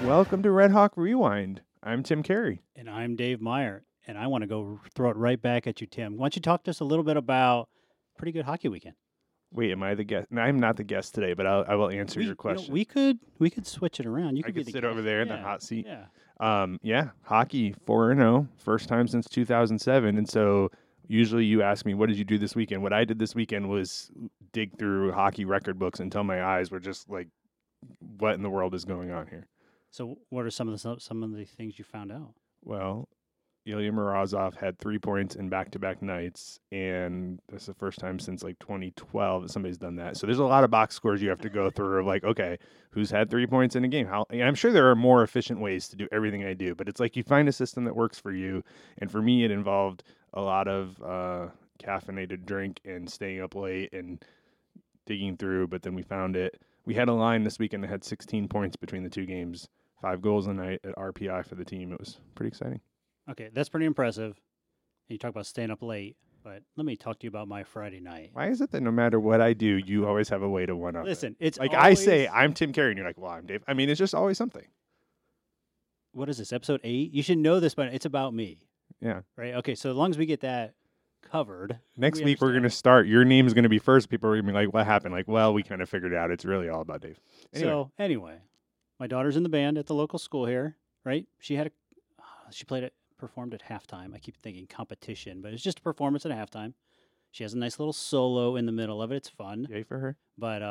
Welcome to Red Hawk Rewind. I'm Tim Carey. And I'm Dave Meyer, and I want to go throw it right back at you, Tim. Why don't you talk to us a little bit about pretty good hockey weekend? Wait, am I the guest? No, I'm not the guest today, but I will answer your question. We could switch it around. You I could be could the sit guest. over there in the hot seat. Yeah. Hockey 4-0, first time since 2007. And so usually you ask me, what did you do this weekend? What I did this weekend was dig through hockey record books until my eyes were just like, what in the world is going on here? So, what are some of the things you found out? Well, Ilya Morozov had 3 points in back-to-back nights, and that's the first time since like 2012 that somebody's done that. So there's a lot of box scores you have to go through of like, okay, who's had 3 points in a game? And I'm sure there are more efficient ways to do everything I do, but it's like you find a system that works for you. And for me, it involved a lot of caffeinated drink and staying up late and digging through, but then we found it. We had a line this weekend that had 16 points between the two games, 5 goals a night at RPI for the team. It was pretty exciting. Okay, that's pretty impressive. And you talk about staying up late, but let me talk to you about my Friday night. Why is it that no matter what I do, you always have a way to one up? Listen, it's like always, I say, I'm Tim Carey, and you're like, well, I'm Dave. I mean, it's just always something. What is this, episode 8? You should know this, but it's about me. Yeah. Right? Okay, so as long as we get that covered. Next week, we're going to start. Your name's going to be first. People are going to be like, what happened? Like, well, we kind of figured it out. It's really all about Dave. Anyway, my daughter's in the band at the local school here, right? She performed at halftime. I keep thinking competition, but it's just a performance at halftime. She has a nice little solo in the middle of it. It's fun. Yay for her. But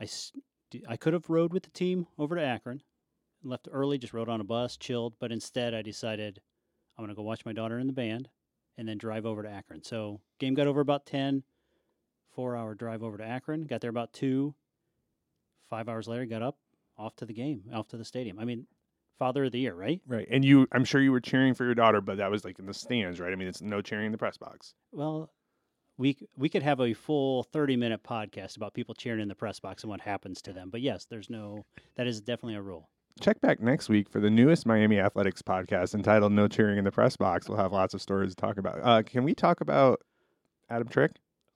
I could have rode with the team over to Akron. Left early, just rode on a bus, chilled. But instead, I decided I'm going to go watch my daughter in the band and then drive over to Akron. So game got over about 10, 4-hour drive over to Akron. Got there about 2. 5 hours later, got up, off to the stadium. I mean, Father of the Year, right? Right. And I'm sure you were cheering for your daughter, but that was like in the stands, right? I mean, it's no cheering in the press box. Well, we could have a full 30-minute podcast about people cheering in the press box and what happens to them. But yes, that is definitely a rule. Check back next week for the newest Miami Athletics podcast entitled No Cheering in the Press Box. We'll have lots of stories to talk about. Can we talk about Adam Trick?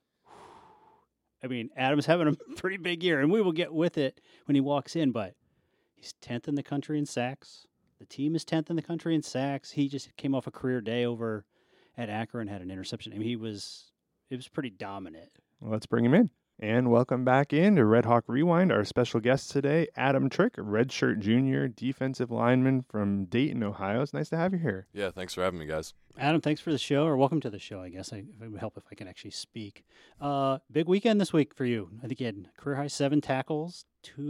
I mean, Adam's having a pretty big year, and we will get with it when he walks in, but he's 10th in the country in sacks. The team is 10th in the country in sacks. He just came off a career day over at Akron, had an interception. I mean, it was pretty dominant. Well, let's bring him in. And welcome back in to Red Hawk Rewind. Our special guest today, Adam Trick, a redshirt junior defensive lineman from Dayton, Ohio. It's nice to have you here. Yeah, thanks for having me, guys. Adam, thanks for the show, or welcome to the show, I guess. It would help if I can actually speak. Big weekend this week for you. I think you had career-high 7 tackles,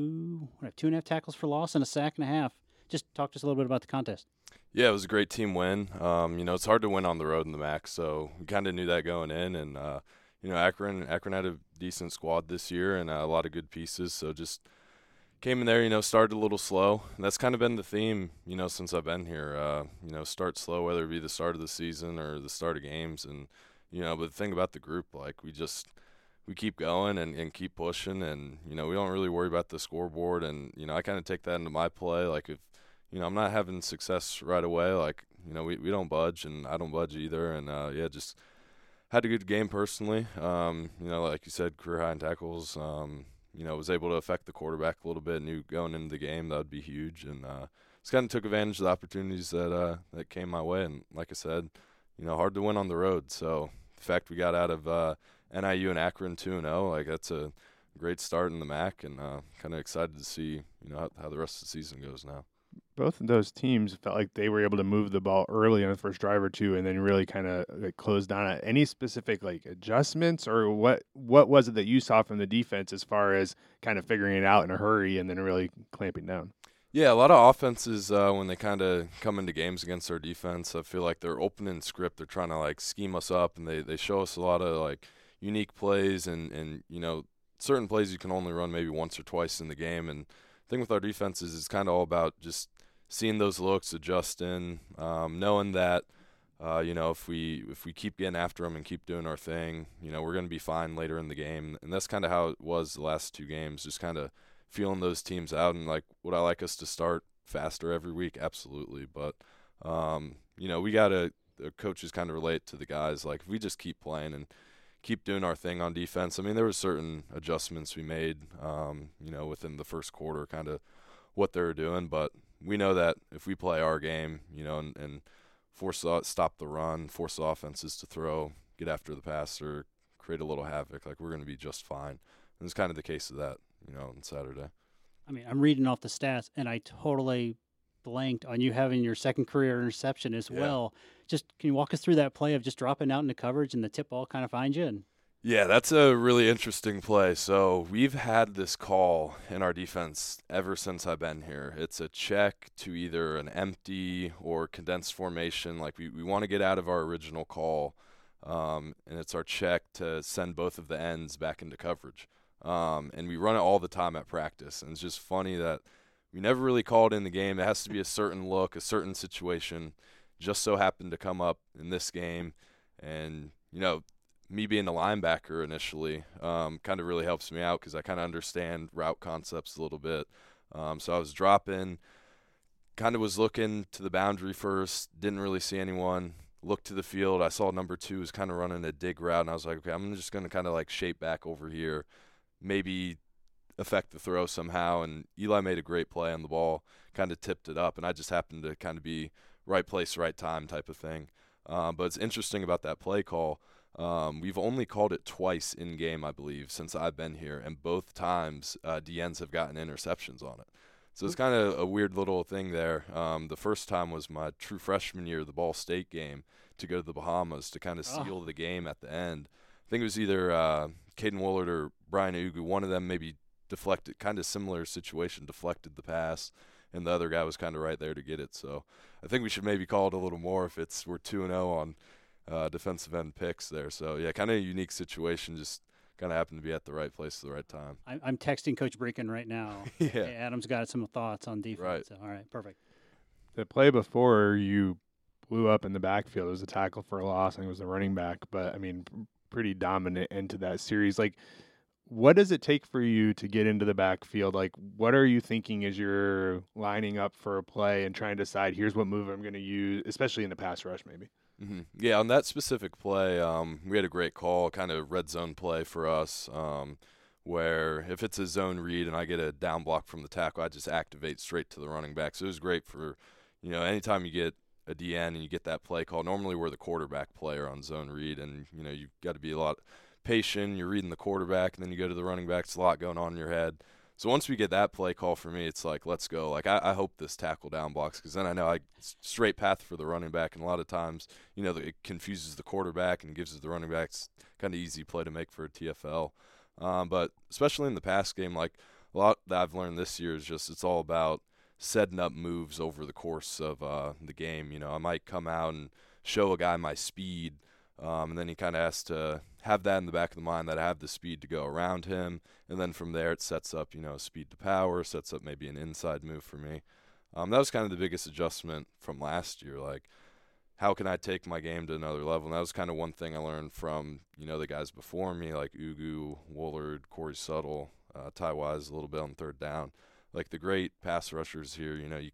2.5 tackles for loss, and a sack and a half. Just talk to us a little bit about the contest. Yeah, it was a great team win. It's hard to win on the road in the MAC, so we kind of knew that going in. And, Akron had a decent squad this year and a lot of good pieces, so just came in there, started a little slow. And that's kind of been the theme, since I've been here. Start slow, whether it be the start of the season or the start of games. And, but the thing about the group, like, we keep going and keep pushing. And, we don't really worry about the scoreboard. And, I kind of take that into my play. Like, if, I'm not having success right away, like, we don't budge, and I don't budge either. And, just had a good game personally. Like you said, career high in tackles. Was able to affect the quarterback a little bit. Knew going into the game that would be huge, and just kind of took advantage of the opportunities that came my way. And like I said, hard to win on the road. So the fact we got out of NIU and Akron 2-0, like that's a great start in the MAC, and kind of excited to see how the rest of the season goes now. Both of those teams felt like they were able to move the ball early on the first drive or two, and then really kind of close down on any specific adjustments, or what was it that you saw from the defense as far as kind of figuring it out in a hurry and then really clamping down? Yeah, a lot of offenses when they kind of come into games against our defense, I feel like they're opening script. They're trying to scheme us up, and they show us a lot of unique plays and certain plays you can only run maybe once or twice in the game. And the thing with our defense is it's kind of all about just seeing those looks, adjusting, knowing that, if we keep getting after them and keep doing our thing, we're going to be fine later in the game. And that's kind of how it was the last 2 games, just kind of feeling those teams out. And, would I like us to start faster every week? Absolutely. But, we got to – the coaches kind of relate to the guys. If we just keep playing and keep doing our thing on defense. I mean, there were certain adjustments we made, within the first quarter, kind of what they were doing. But, we know that if we play our game, and stop the run, force the offenses to throw, get after the passer, create a little havoc, like we're going to be just fine. And it's kind of the case of that, on Saturday. I mean, I'm reading off the stats, and I totally blanked on you having your second career interception as well. Just can you walk us through that play of just dropping out into coverage and the tip ball kind of finds you? And yeah, that's a really interesting play. So we've had this call in our defense ever since I've been here. It's a check to either an empty or condensed formation. Like we want to get out of our original call, and it's our check to send both of the ends back into coverage. And we run it all the time at practice. And it's just funny that we never really called in the game. It has to be a certain look, a certain situation. Just so happened to come up in this game. And, me being a linebacker initially kind of really helps me out because I kind of understand route concepts a little bit. So I was dropping, kind of was looking to the boundary first, didn't really see anyone. Looked to the field. I saw number 2 was kind of running a dig route, and I was like, okay, I'm just going to kind of like shape back over here, maybe affect the throw somehow. And Eli made a great play on the ball, kind of tipped it up, and I just happened to kind of be right place, right time type of thing. But it's interesting about that play call. We've only called it twice in game, I believe, since I've been here, and both times DNs have gotten interceptions on it. So it's kind of a weird little thing there. The first time was my true freshman year, the Ball State game, to go to the Bahamas to kind of seal the game at the end. I think it was either Caden Woolard or Brian Ugu. One of them maybe deflected, kind of similar situation, deflected the pass, and the other guy was kind of right there to get it. So I think we should maybe call it a little more if we're 2-0 on defensive end picks there. So, yeah, kind of a unique situation, just kind of happened to be at the right place at the right time. I'm texting Coach Brinken right now. Yeah. Hey, Adam's got some thoughts on defense. Right. So, all right, perfect. The play before you blew up in the backfield, it was a tackle for a loss. I think it was the running back, but, I mean, pretty dominant into that series. Like, what does it take for you to get into the backfield? Like, what are you thinking as you're lining up for a play and trying to decide, here's what move I'm going to use, especially in the pass rush maybe? Mm-hmm. Yeah, on that specific play, we had a great call, kind of red zone play for us, where if it's a zone read and I get a down block from the tackle, I just activate straight to the running back. So it was great for, anytime you get a DN and you get that play call. Normally we're the quarterback player on zone read, and, you've got to be a lot patient. You're reading the quarterback, and then you go to the running back. It's a lot going on in your head. So once we get that play call for me, it's like, let's go. Like, I hope this tackle down blocks, because then I know straight path for the running back. And a lot of times, it confuses the quarterback and gives the running backs kind of easy play to make for a TFL. But especially in the pass game, like a lot that I've learned this year is just it's all about setting up moves over the course of the game. I might come out and show a guy my speed, and then he kind of has to have that in the back of the mind that I have the speed to go around him. And then from there it sets up, speed to power, sets up maybe an inside move for me. That was kind of the biggest adjustment from last year. Like, how can I take my game to another level? And that was kind of one thing I learned from, the guys before me, like Ugu, Woolard, Corey Suttle, Ty Wise a little bit on third down. Like the great pass rushers here,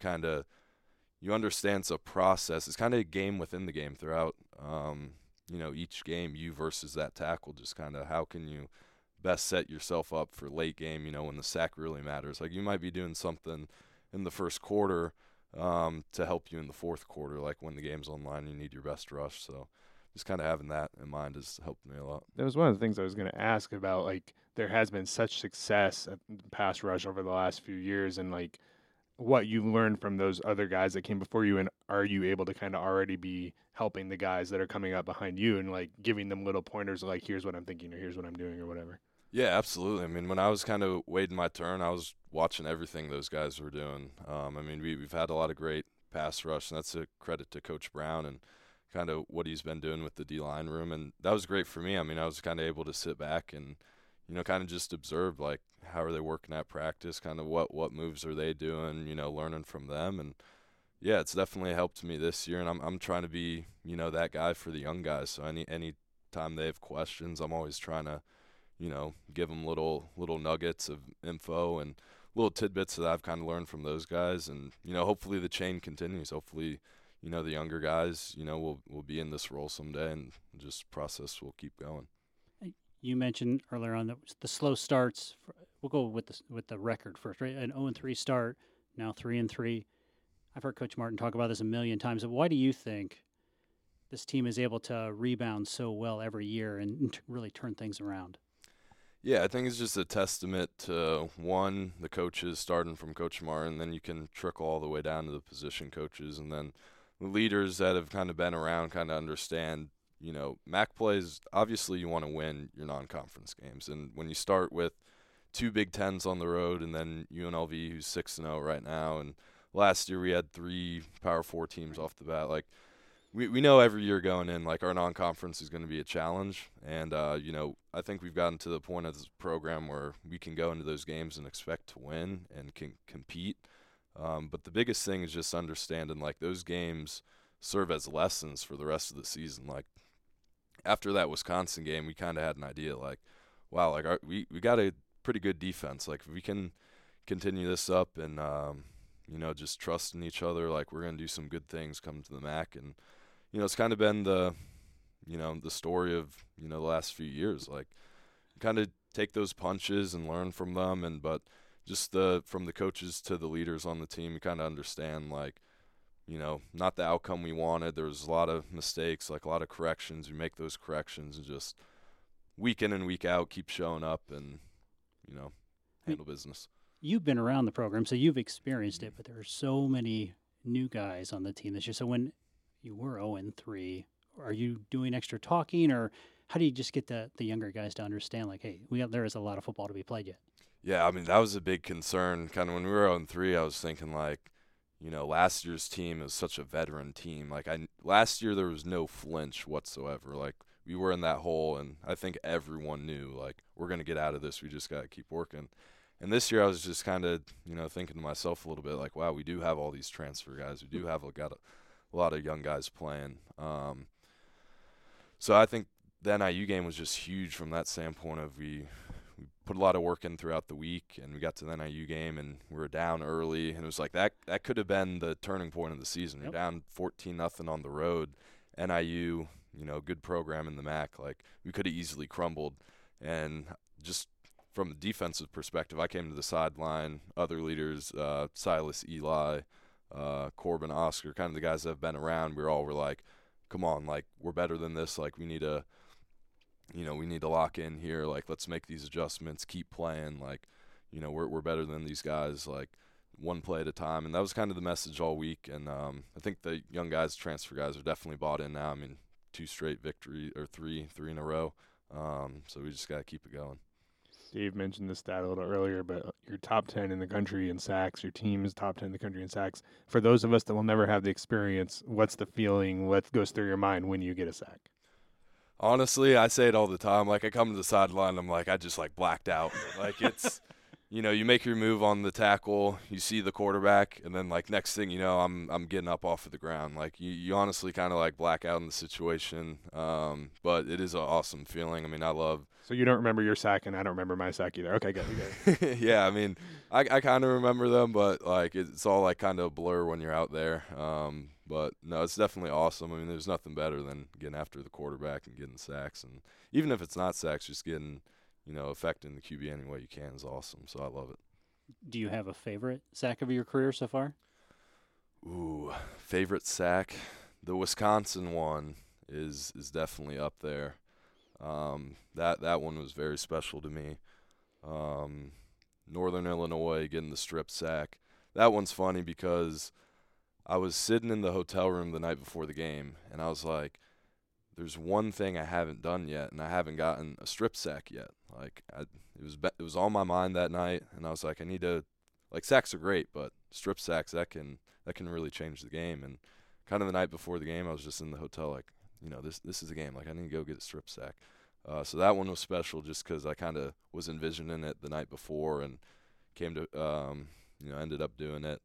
you understand it's a process. It's kind of a game within the game throughout, each game, you versus that tackle, just kind of how can you best set yourself up for late game, when the sack really matters. Like, you might be doing something in the first quarter to help you in the fourth quarter, like when the game's online, you need your best rush. So just kind of having that in mind has helped me a lot. That was one of the things I was going to ask about. Like, there has been such success at pass rush over the last few years, and like what you learned from those other guys that came before you, and are you able to kind of already be helping the guys that are coming up behind you and like giving them little pointers like, here's what I'm thinking, or here's what I'm doing, or whatever? Yeah, absolutely. I mean, when I was kind of waiting my turn, I was watching everything those guys were doing. We've had a lot of great pass rush, and that's a credit to Coach Brown and kind of what he's been doing with the D-line room. And that was great for me. I mean, I was kind of able to sit back and, kind of just observe, like, how are they working at practice, kind of what moves are they doing, learning from them. And, yeah, it's definitely helped me this year, and I'm trying to be, that guy for the young guys. So any time they have questions, I'm always trying to, give them little nuggets of info and little tidbits that I've kind of learned from those guys. And, hopefully the chain continues. Hopefully, the younger guys, will be in this role someday, and just process will keep going. You mentioned earlier on that the slow starts. We'll go with the record first, right? An 0-3 start, now 3-3. I've heard Coach Martin talk about this a million times. But why do you think this team is able to rebound so well every year and really turn things around? Yeah, I think it's just a testament to, one, the coaches starting from Coach Martin, then you can trickle all the way down to the position coaches, and then the leaders that have kind of been around kind of understand, MAC plays, obviously you want to win your non-conference games. And when you start with 2 Big Tens on the road and then UNLV, who's 6-0 right now, and last year we had 3 Power 4 teams off the bat, like, we know every year going in, like, our non-conference is going to be a challenge. And, I think we've gotten to the point of this program where we can go into those games and expect to win and can compete. But the biggest thing is just understanding, like, those games serve as lessons for the rest of the season. Like, after that Wisconsin game, we kind of had an idea, like, wow, like, we got a pretty good defense. Like, if we can continue this up and, just trust in each other, like, we're going to do some good things coming to the MAC. And, it's kind of been the story of, the last few years. Like, kind of take those punches and learn from them. But just from the coaches to the leaders on the team, you kind of understand, like, not the outcome we wanted. There was a lot of mistakes, like a lot of corrections. You make those corrections and just week in and week out keep showing up and, handle business. You've been around the program, so you've experienced it, but there are so many new guys on the team this year. So when you were 0-3, are you doing extra talking, or how do you just get the younger guys to understand, like, hey, there is a lot of football to be played yet? Yeah, I mean, that was a big concern. Kind of when we were 0-3, I was thinking, like, last year's team is such a veteran team. Like, last year there was no flinch whatsoever. Like, we were in that hole, and I think everyone knew, like, we're going to get out of this. We just got to keep working. And this year I was just kind of, thinking to myself a little bit, like, wow, we do have all these transfer guys. We do have got a lot of young guys playing. So I think the NIU game was just huge from that standpoint of we put a lot of work in throughout the week, and we got to the NIU game, and we were down early, and it was like that could have been the turning point of the season. Yep. We're down 14-0 on the road. NIU, good program in the MAC. Like, we could have easily crumbled. And just from a defensive perspective, I came to the sideline, other leaders, Silas, Eli, Corbin, Oscar, kind of the guys that have been around, we were like, come on, like, we're better than this. Like, we need to lock in here. Like, let's make these adjustments, keep playing. Like, we're better than these guys, like, one play at a time. And that was kind of the message all week. And I think the young guys, transfer guys, are definitely bought in now. I mean, 2 straight victory, or three in a row. So we just got to keep it going. Dave mentioned this stat a little earlier, but you're top 10 in the country in sacks. Your team is top 10 in the country in sacks. For those of us that will never have the experience, what's the feeling? What goes through your mind when you get a sack? Honestly, I say it all the time. Like, I come to the sideline, I'm like, I just, like, blacked out. Like, it's, you make your move on the tackle, you see the quarterback, and then, like, next thing you know, I'm getting up off of the ground. Like, you honestly kind of, like, black out in the situation. But it is an awesome feeling. I mean, I love. So you don't remember your sack, and I don't remember my sack either. Okay, good. Yeah, I mean, I kind of remember them, but, like, it's all, like, kind of a blur when you're out there. But, no, it's definitely awesome. I mean, there's nothing better than getting after the quarterback and getting sacks. And even if it's not sacks, just getting, affecting the QB any way you can is awesome. So I love it. Do you have a favorite sack of your career so far? Ooh, favorite sack? The Wisconsin one is definitely up there. That one was very special to me. Northern Illinois getting the strip sack. That one's funny because I was sitting in the hotel room the night before the game, and I was like, there's one thing I haven't done yet, and I haven't gotten a strip sack yet. Like, it was on my mind that night, and I was like, I need to, like, sacks are great, but strip sacks, that can really change the game. And kind of the night before the game, I was just in the hotel like, this is a game. Like, I need to go get a strip sack. So that one was special just because I kind of was envisioning it the night before and came to, ended up doing it.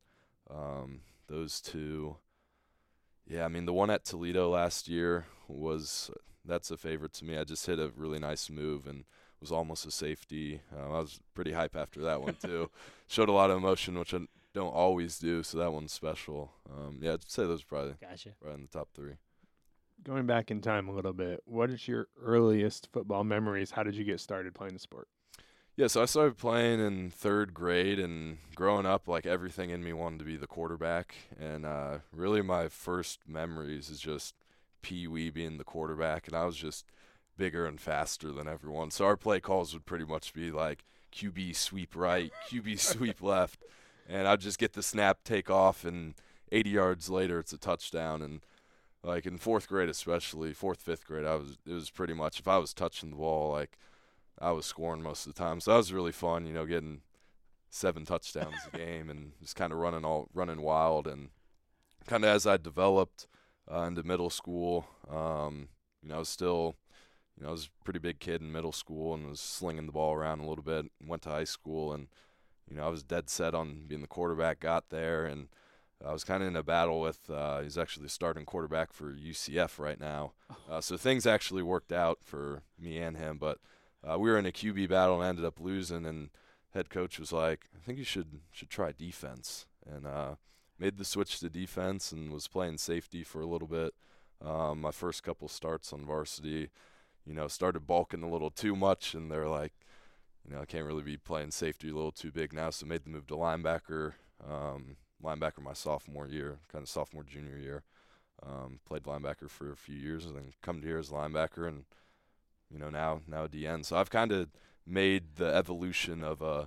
Those two. Yeah, I mean, the one at Toledo last year that's a favorite to me. I just hit a really nice move and was almost a safety. I was pretty hype after that one, too. Showed a lot of emotion, which I don't always do, so that one's special. Yeah, I'd say those are probably right in the top 3. Going back in time a little bit, what is your earliest football memories? How did you get started playing the sport? Yeah, so I started playing in 3rd grade, and growing up, like, everything in me wanted to be the quarterback. And really my first memories is just Pee Wee being the quarterback, and I was just bigger and faster than everyone. So our play calls would pretty much be like QB sweep right, QB sweep left, and I'd just get the snap, take off, and 80 yards later it's a touchdown. And like in 4th grade, especially 4th, 5th grade, it was pretty much if I was touching the ball, like I was scoring most of the time. So that was really fun, getting 7 touchdowns a game and just kind of running wild. And kind of as I developed into middle school, I was still, I was a pretty big kid in middle school and was slinging the ball around a little bit. Went to high school and, I was dead set on being the quarterback. Got there and I was kind of in a battle with, he's actually the starting quarterback for UCF right now. So things actually worked out for me and him, but we were in a QB battle and ended up losing, and head coach was like, I think you should try defense, and made the switch to defense and was playing safety for a little bit. My first couple starts on varsity, started bulking a little too much, and they're like, I can't really be playing safety a little too big now, so made the move to linebacker. Linebacker my sophomore year, kind of sophomore, junior year. Played linebacker for a few years and then come to here as linebacker and, now DN. So I've kind of made the evolution of a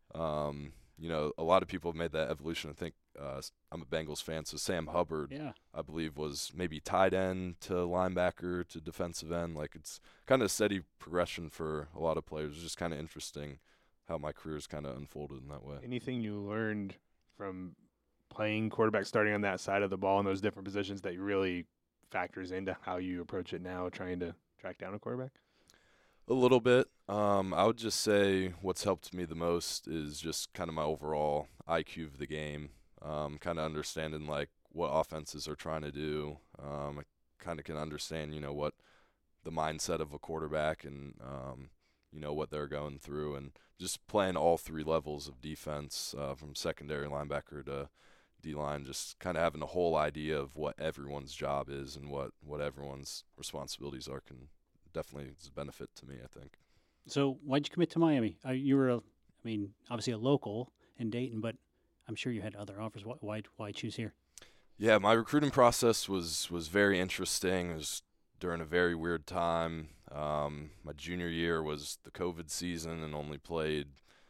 lot of people have made that evolution. I think I'm a Bengals fan, so Sam Hubbard, I believe, was maybe tight end to linebacker to defensive end. Like it's kind of a steady progression for a lot of players. It's just kind of interesting how my career's kind of unfolded in that way. Anything you learned from playing quarterback, starting on that side of the ball in those different positions that really factors into how you approach it now, trying to track down a quarterback? A little bit. I would just say what's helped me the most is just kind of my overall IQ of the game, kind of understanding like what offenses are trying to do. I kind of can understand, what the mindset of a quarterback and, what they're going through, and just playing all 3 levels of defense from secondary linebacker to D-line, just kind of having a whole idea of what everyone's job is and what everyone's responsibilities are can definitely is a benefit to me, I think. So why'd you commit to Miami? You were, obviously a local in Dayton, but I'm sure you had other offers. Why choose here? Yeah, my recruiting process was very interesting. It was during a very weird time. My junior year was the COVID season and only played,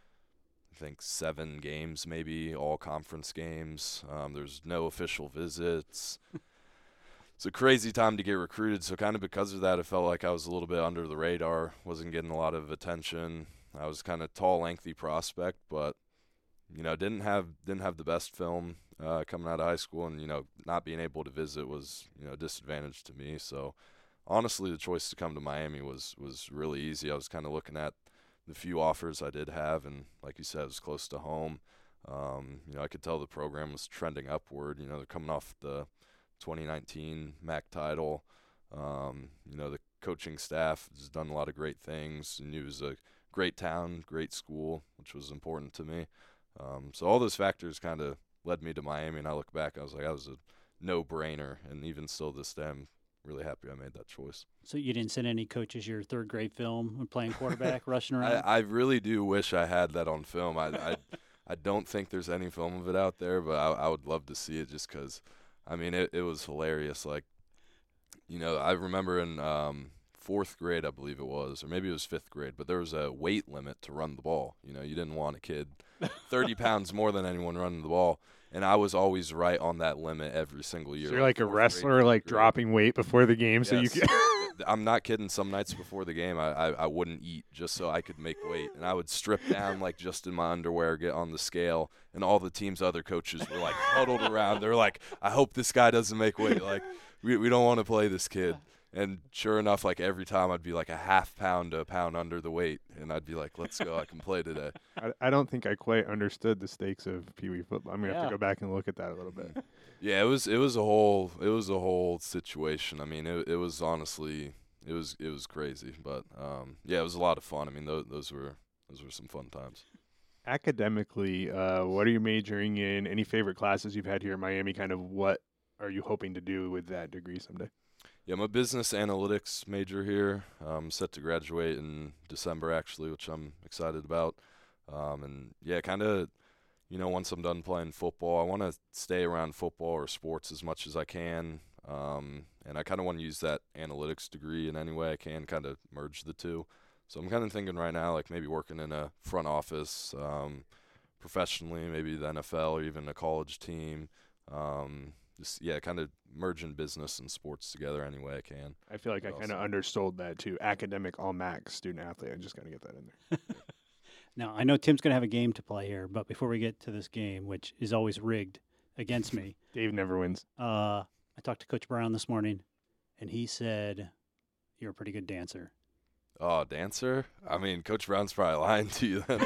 I think, 7 games, maybe all conference games. There's no official visits. It's a crazy time to get recruited. So kind of because of that, I felt like I was a little bit under the radar, wasn't getting a lot of attention. I was kind of tall, lengthy prospect, but didn't have the best film coming out of high school, and not being able to visit was a disadvantage to me. So honestly, the choice to come to Miami was really easy. I was kind of looking at the few offers I did have, and like you said, it was close to home. I could tell the program was trending upward. They're coming off the 2019 MAC title. The coaching staff has done a lot of great things, and it was a great town, great school, which was important to me. So all those factors kind of led me to Miami, and I look back, I was like, that was a no-brainer, and even still this day, I'm really happy I made that choice. So you didn't send any coaches your 3rd grade film when playing quarterback, rushing around? I really do wish I had that on film. I don't think there's any film of it out there, but I would love to see it just because, it was hilarious. Like, I remember in 4th grade, I believe it was, or maybe it was 5th grade, but there was a weight limit to run the ball. You didn't want a kid 30 pounds more than anyone running the ball. And I was always right on that limit every single year. So you're like a wrestler, like dropping weight before the game, so you can. I'm not kidding. Some nights before the game, I wouldn't eat just so I could make weight, and I would strip down like just in my underwear, get on the scale, and all the team's other coaches were like huddled around. They're like, "I hope this guy doesn't make weight. Like, we don't want to play this kid." And sure enough, like every time I'd be like a half pound to a pound under the weight, and I'd be like, "Let's go, I can play today." I don't think I quite understood the stakes of Pee Wee football. I'm gonna have to go back and look at that a little bit. Yeah, it was a whole situation. It was honestly it was crazy, but it was a lot of fun. Those were some fun times. Academically, what are you majoring in? Any favorite classes you've had here in Miami? Kind of what are you hoping to do with that degree someday? Yeah, I'm a business analytics major here. I'm set to graduate in December, actually, which I'm excited about. And yeah, kind of, once I'm done playing football, I want to stay around football or sports as much as I can. And I kind of want to use that analytics degree in any way I can, kind of merge the two. So I'm kind of thinking right now, like maybe working in a front office professionally, maybe the NFL or even a college team. Kind of merging business and sports together any way I can. I feel like I kind of undersold that too. Academic all max student athlete. I just got to get that in there. Now, I know Tim's going to have a game to play here, but before we get to this game, which is always rigged against me, Dave never wins. I talked to Coach Brown this morning, and he said you're a pretty good dancer. Oh, dancer? I mean, Coach Brown's probably lying to you then.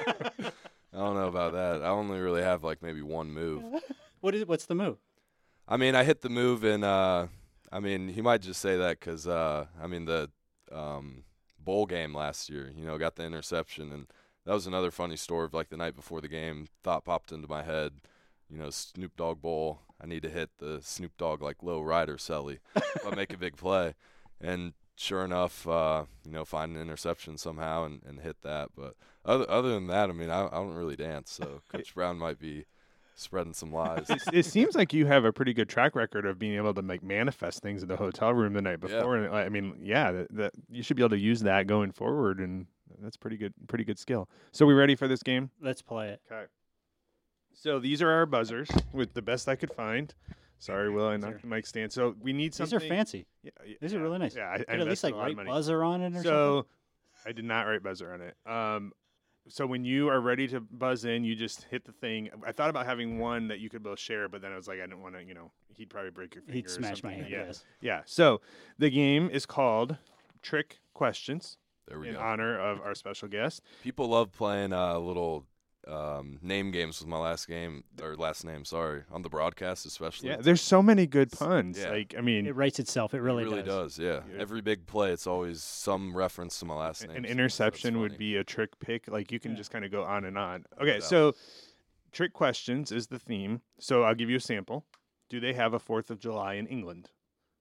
I don't know about that. I only really have like maybe one move. What's the move? I mean, I hit the move, and he might just say that because the bowl game last year, got the interception, and that was another funny story of like the night before the game. Thought popped into my head, Snoop Dogg Bowl. I need to hit the Snoop Dogg like low rider celly if I make a big play, and sure enough, find an interception somehow and hit that. But other than that, I mean, I don't really dance, so Coach Brown might be spreading some lies. It seems like you have a pretty good track record of being able to like manifest things in the hotel room the night before. Yeah. And I mean, that you should be able to use that going forward, and that's pretty good skill. So we ready for this game? Let's play it. Okay. So these are our buzzers with the best I could find. Sorry, Will, I knocked the mic stand. So we need something. These are fancy. Yeah, These are really nice. Yeah, I Could at least invested like a lot of write money. buzzer on it or So I did not write buzzer on it. So when you are ready to buzz in, you just hit the thing. I thought about having one that you could both share, but then I was like, I didn't want to, he'd probably break your something. finger. He'd smash or my something. hand. Yeah. Yes. Yeah. So the game is called Trick Questions There we in go. honor of our special guest. People love playing little name games with my last name, sorry, on the broadcast especially. Yeah, there's so many good puns. Yeah. Like, I mean, It writes itself. It really, It really does, yeah. Yeah. Every big play, it's always some reference to my last name. an so interception that's would funny. be a trick pick. Like, you can Yeah. just kind of go on and on. Okay, doubt. so Trick Questions is the theme. So I'll give you a sample. Do they have a 4th of July in England?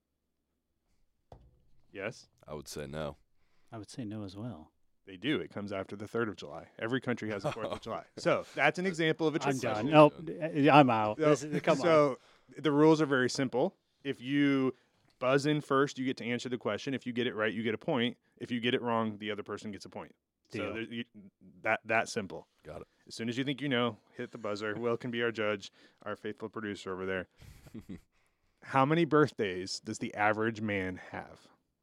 Yes, I would say no. I would say no as well. they do. It comes after the 3rd of July. Every country has a 4th of July. So that's an example of a trick I'm question. done. Nope. I'm out. So, Come on. so the rules are very simple. If you buzz in first, you get to answer the question. If you get it right, you get a point. If you get it wrong, the other person gets a point. Deal. So that simple. Got it. As soon as you think you know, hit the buzzer. Will can be our judge, our faithful producer over there. How many birthdays does the average man have?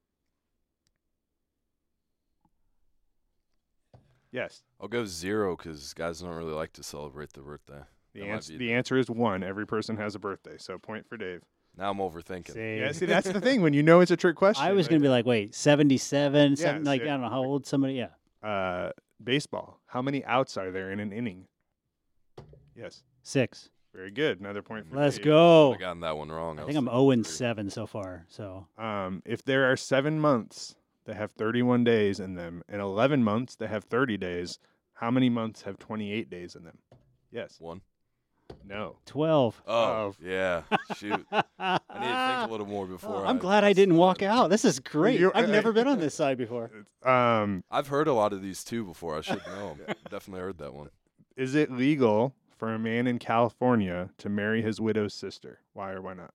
Yes. I'll go 0 because guys don't really like to celebrate their birthday. The answer is 1. Every person has a birthday. So point for Dave. Now I'm overthinking. See, Yeah, see, that's the thing. When you know it's a trick question. I was going to be like, wait, 77, Yeah, something like, see- I don't know how old somebody, yeah. Baseball. How many outs are there in an inning? Yes. 6. Very good. Another point for Let's Dave. go. I gotten that one wrong. I was think I'm thinking 0 3. 7 so far. So If there are 7 months that have 31 days in them and 11 months that have 30 days, how many months have 28 days in them? Yes. 1. No. 12. Oh, yeah. Shoot. I need to think a little more before. I'm glad I didn't walk out. This is great. You're- I've never been on this side before. I've heard a lot of these too before. I should know 'em. Definitely heard that one. Is it legal for a man in California to marry his widow's sister? Why or why not?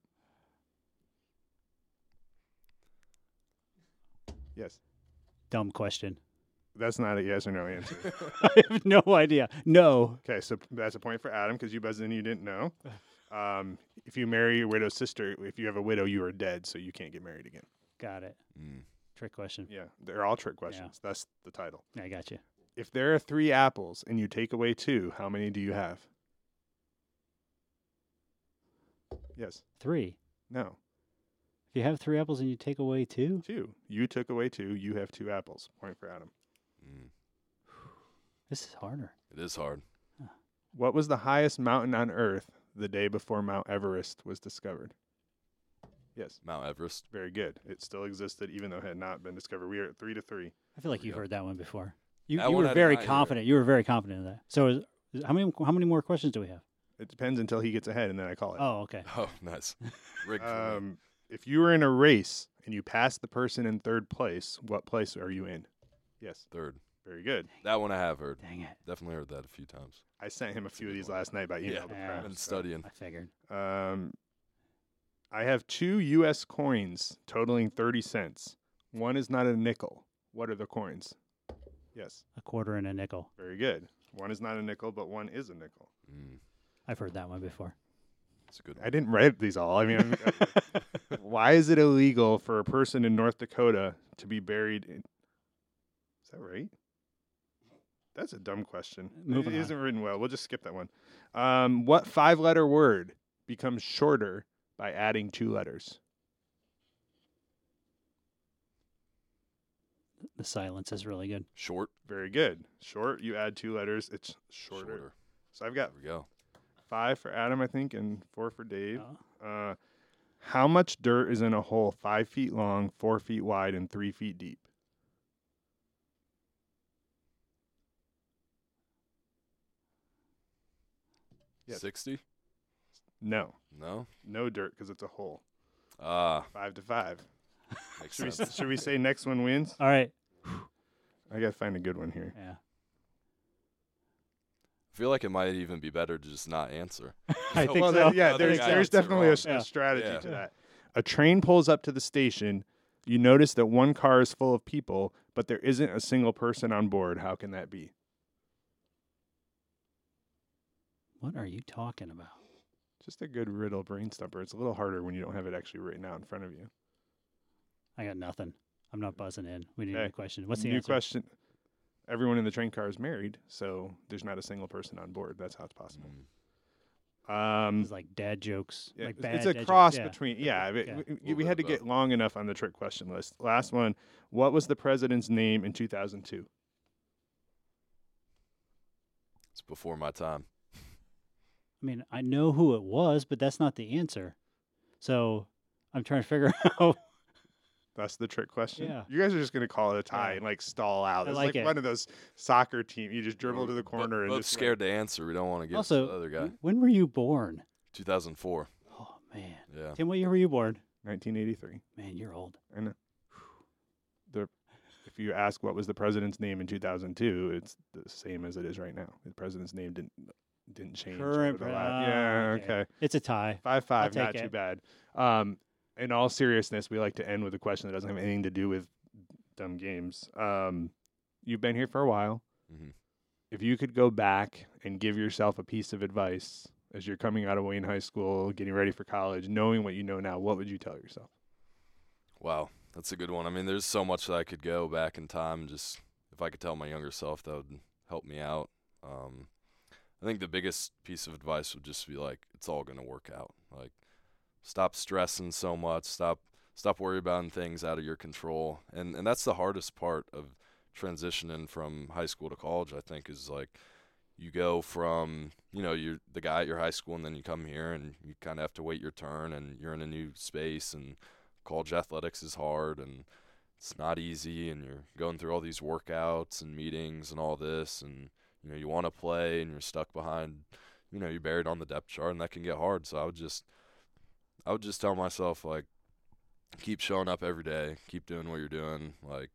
Yes. Dumb question. That's not a yes or no answer. I have no idea. No. Okay, so that's a point for Adam because you buzzed in, you didn't know. If you marry your widow's sister, if you have a widow, you are dead, so you can't get married again. Got it. Mm. Trick question. Yeah, they're all trick questions. That's the title. I got you. If there are 3 apples and you take away 2, how many do you have? Yes. 3. No. If you have 3 apples and you take away 2, 2. You took away 2. You have 2 apples. Point for Adam. Mm. this is harder. It is hard. What was the highest mountain on Earth the day before Mount Everest was discovered? Yes. Mount Everest. Very good. It still existed even though it had not been discovered. We are at 3-3. I feel like we you've go. heard that one before. You That you one were I did very not hear. confident. You were very confident in that. So how many more questions do we have? It depends until he gets ahead and then I call it. Oh, okay. Oh, nice. Rigged for me. if you were in a race and you passed the person in third place, what place are you in? Yes. Third. Very good. That one I have heard. Dang it. Definitely heard that a few times. I sent him a few of good these one. last night by email. Yeah. to Yeah. prep, Been so. studying. I figured. I have 2 U.S. coins totaling 30 cents. One is not a nickel. What are the coins? Yes. A quarter and a nickel. Very good. One is not a nickel, but one is a nickel. I've heard that one before. That's a good I one. didn't write these all. I mean, why is it illegal for a person in North Dakota to be buried in... Is that right? That's a dumb question. Moving It on. isn't written well. We'll just skip that one. What 5-letter word becomes shorter by adding 2 letters? The silence is really good. Short. Very good. Short, you add 2 letters, it's shorter. So I've got There we go. 5 for Adam, I think, and 4 for Dave. Oh. How much dirt is in a hole 5 feet long, 4 feet wide, and 3 feet deep? Yes. 60? No. No? No dirt because it's a hole. 5 5 to 5. makes Should we, sense. should we say next one wins? All right. I got to find a good one here. Yeah. I feel like it might even be better to just not answer. I think Well, so. yeah, Other there's, guy there's answered definitely wrong. a Yeah. strategy Yeah. to that. A train pulls up to the station. You notice that one car is full of people, but there isn't a single person on board. How can that be? What are you talking about? Just a good riddle brain stumper. It's a little harder when you don't have it actually written out in front of you. I got nothing. I'm not buzzing in. We need a Okay. new question. What's the New answer? question. Everyone in the train car is married, so there's not a single person on board. That's how it's possible. It's like dad jokes. Yeah, Like it's bad a dad cross jokes. between. Yeah, Yeah. we Little had to bit get of long enough on the trick question list. Last one. What was the president's name in 2002? It's before my time. I mean, I know who it was, but that's not the answer. So I'm trying to figure out. That's the trick question. Yeah. You guys are just gonna call it a tie Yeah. and like stall out. I It's like like it. one of those soccer team. You just dribble to the corner and Both just scared to answer. We don't want to give Also, the other guy. when were you born? 2004. Oh, man. Yeah. Tim, what year were you born? 1983. Man, you're old. I know. If you ask what was the president's name in 2002, it's the same as it is right now. The president's name didn't change. Current over the pre- yeah. Okay. It's a tie. 5-5, take not too it. bad. In all seriousness, we like to end with a question that doesn't have anything to do with dumb games. You've been here for a while. Mhm. If you could go back and give yourself a piece of advice as you're coming out of Wayne High School, getting ready for college, knowing what you know now, what would you tell yourself? Wow, that's a good one. I mean, there's so much that I could go back in time. Just if I could tell my younger self, that would help me out. I think the biggest piece of advice would just be like, it's all gonna work out. Like, stop stressing so much. Stop worrying about things out of your control. And that's the hardest part of transitioning from high school to college. I think is like, you go from, you're the guy at your high school, and then you come here and you kind of have to wait your turn, and you're in a new space, and college athletics is hard, and it's not easy, and you're going through all these workouts and meetings and all this, and you want to play, and you're stuck behind, you're buried on the depth chart, and that can get hard. So I would just tell myself, like, keep showing up every day, keep doing what you're doing, like,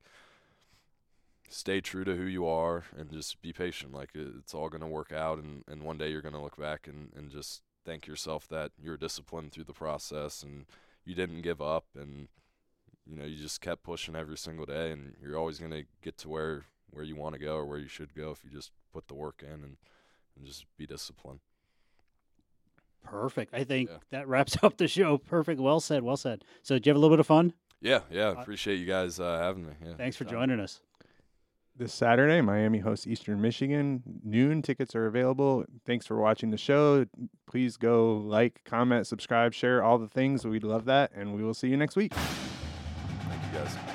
stay true to who you are, and just be patient. Like, it's all going to work out, and one day you're going to look back and just thank yourself that you're disciplined through the process, and you didn't give up, and you just kept pushing every single day, and you're always going to get to where you want to go or where you should go if you just put the work in and just be disciplined. Perfect. I think Yeah. that wraps up the show. Perfect. Well said. Well said. So, did you have a little bit of fun? Yeah, appreciate you guys having me. Yeah, Thanks for good time. joining us. This Saturday, Miami hosts Eastern Michigan. Noon tickets are available. Thanks for watching the show. Please go like, comment, subscribe, share, all the things. We'd love that. And we will see you next week. Thank you guys.